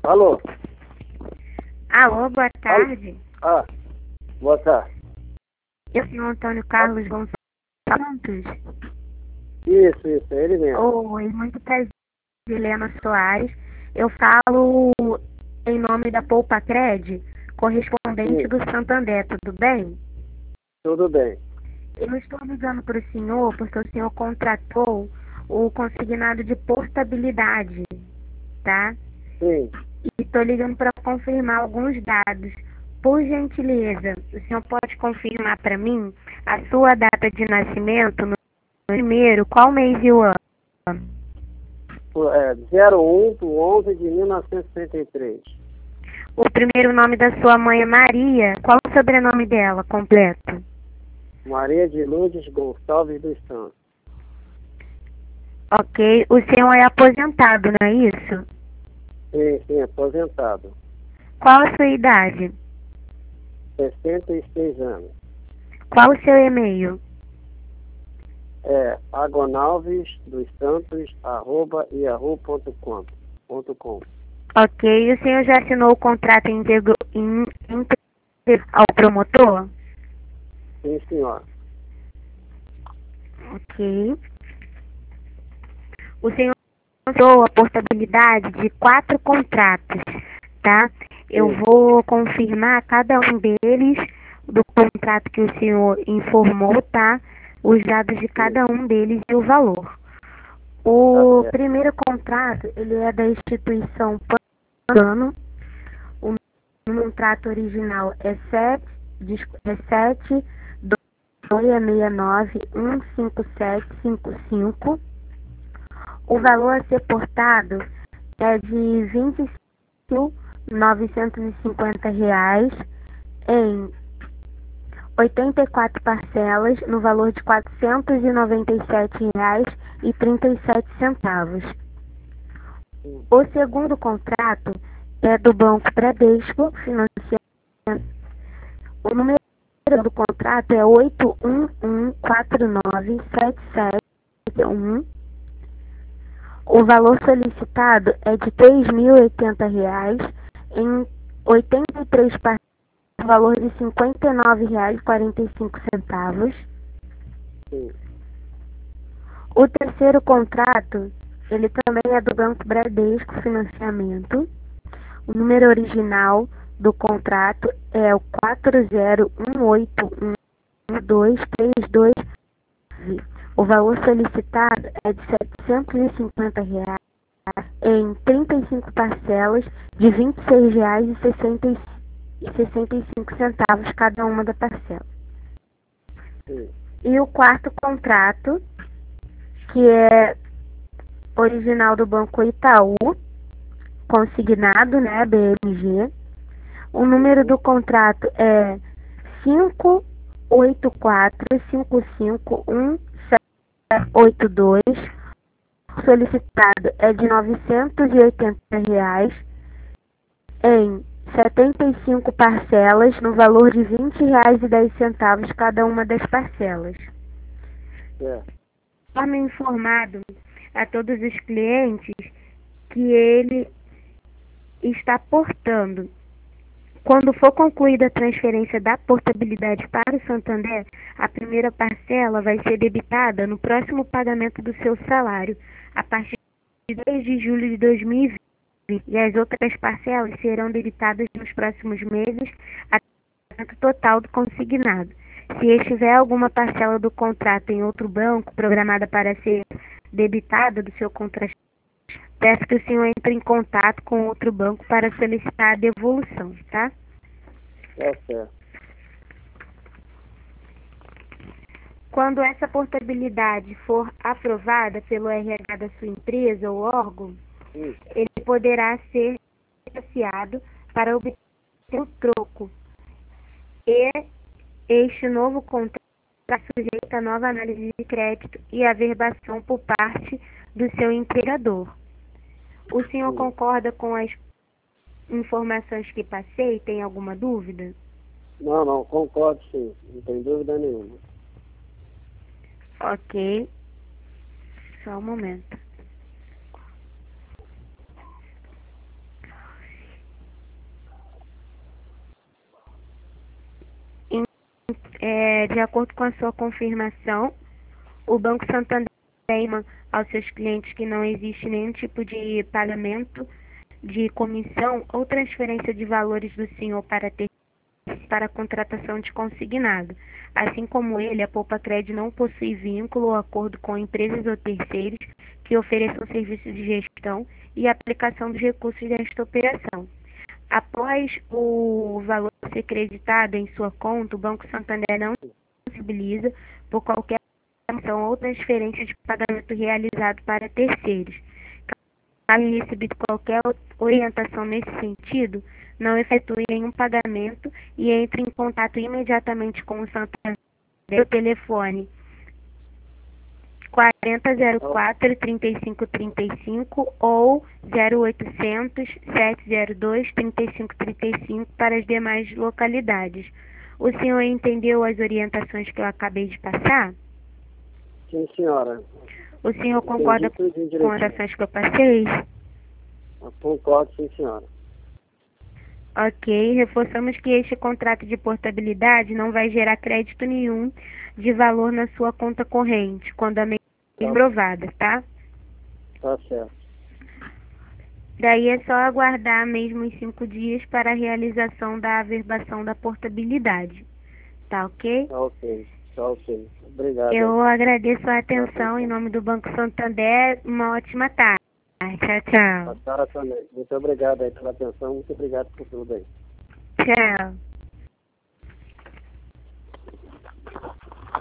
Alô? Alô, boa tarde. Boa tarde. Eu sou o Antônio Carlos Gonçalves Santos. Isso, é ele mesmo. Oi, muito prazer, Helena Soares. Eu falo em nome da Poupa Cred, correspondente Sim, do Santander, tudo bem? tudo bem. Eu estou ligando para o senhor porque o senhor contratou o consignado de portabilidade, tá? Sim, E estou ligando para confirmar alguns dados. Por gentileza, o senhor pode confirmar para mim a sua data de nascimento no primeiro, qual mês e o ano? 01/11 de 1933. O primeiro nome da sua mãe é Maria. Qual o sobrenome dela, completo? Maria de Lourdes Gonçalves dos Santos. Ok. O senhor é aposentado, não é isso? Sim, aposentado. Qual a sua idade? 66 anos. Qual o seu e-mail? Agonalves dos Santos, @yahoo.com. Ok. O senhor já assinou o contrato íntegro ao promotor? Sim, senhor. Ok. O senhor encontrou a portabilidade de 4 contratos, tá? Eu Sim, vou confirmar cada um deles do contrato que o senhor informou, tá? Os dados de sim. cada um deles e o valor. Tá O certo. primeiro contrato, ele é da instituição Pano. O contrato original é 7 269 15755. O valor a ser portado é de R$ 25.950 em 84 parcelas no valor de R$ 497,37. Sim, O segundo contrato é do Banco Bradesco Financiamento. O número do contrato é 811497771. O valor solicitado é de R$ 3.080 em 83 parcelas, no valor de R$ 59,45. sim. O terceiro contrato, ele também é do Banco Bradesco Financiamento. O número original do contrato é o 40181232. O valor solicitado é de R$ 750 em 35 parcelas de R$ 26,65 cada uma da parcela. Sim. E o quarto contrato, que é original do Banco Itaú, consignado, né, BMG. O número Uhum. do contrato é 584551782. Solicitado é de R$ 980 em 75 parcelas no valor de R$ 20,10 cada uma das parcelas. Certo. Informe informado a todos os clientes que ele está portando. Quando for concluída a transferência da portabilidade para o Santander, a primeira parcela vai ser debitada no próximo pagamento do seu salário, a partir de 2 de julho de 2020, e as outras parcelas serão debitadas nos próximos meses, até o pagamento total do consignado. Se estiver alguma parcela do contrato em outro banco programada para ser debitada do seu contrato, peço que o senhor entre em contato com outro banco para solicitar a devolução, tá? Tá certo. Quando essa portabilidade for aprovada pelo RH da sua empresa ou órgão, Sim. ele poderá ser negociado para obter o troco. E este novo contrato está sujeito a nova análise de crédito e averbação por parte do seu empregador. O senhor Sim. concorda com as informações que passei? Tem alguma dúvida? Não, concordo sim. Não tem dúvida nenhuma. Ok, só um momento. De acordo com a sua confirmação, o Banco Santander informa aos seus clientes que não existe nenhum tipo de pagamento de comissão ou transferência de valores do senhor para a contratação de consignado. Assim como ele, a Poupa Cred não possui vínculo ou acordo com empresas ou terceiros que ofereçam serviços de gestão e aplicação dos recursos desta operação. Após o valor ser creditado em sua conta, o Banco Santander não responsabiliza por qualquer ação ou transferência de pagamento realizado para terceiros. Caso recebido qualquer orientação nesse sentido, não efetue nenhum pagamento e entre em contato imediatamente com o Santander pelo telefone 4004-3535 ou 0800-702-3535 para as demais localidades. O senhor entendeu as orientações que eu acabei de passar? Sim, senhora. O senhor concorda com as orientações que eu passei? Concordo, sim, senhora. Ok, reforçamos que este contrato de portabilidade não vai gerar crédito nenhum de valor na sua conta corrente, quando a aprovada, tá? Tá certo. Daí é só aguardar mesmo os 5 dias para a realização da averbação da portabilidade. Tá ok? Tá ok. Tá ok. Obrigado. Eu agradeço a atenção em nome do Banco Santander. Uma ótima tarde. Tchau, tchau. A senhora também. Muito obrigado aí pela atenção. Muito obrigado por tudo aí. Tchau.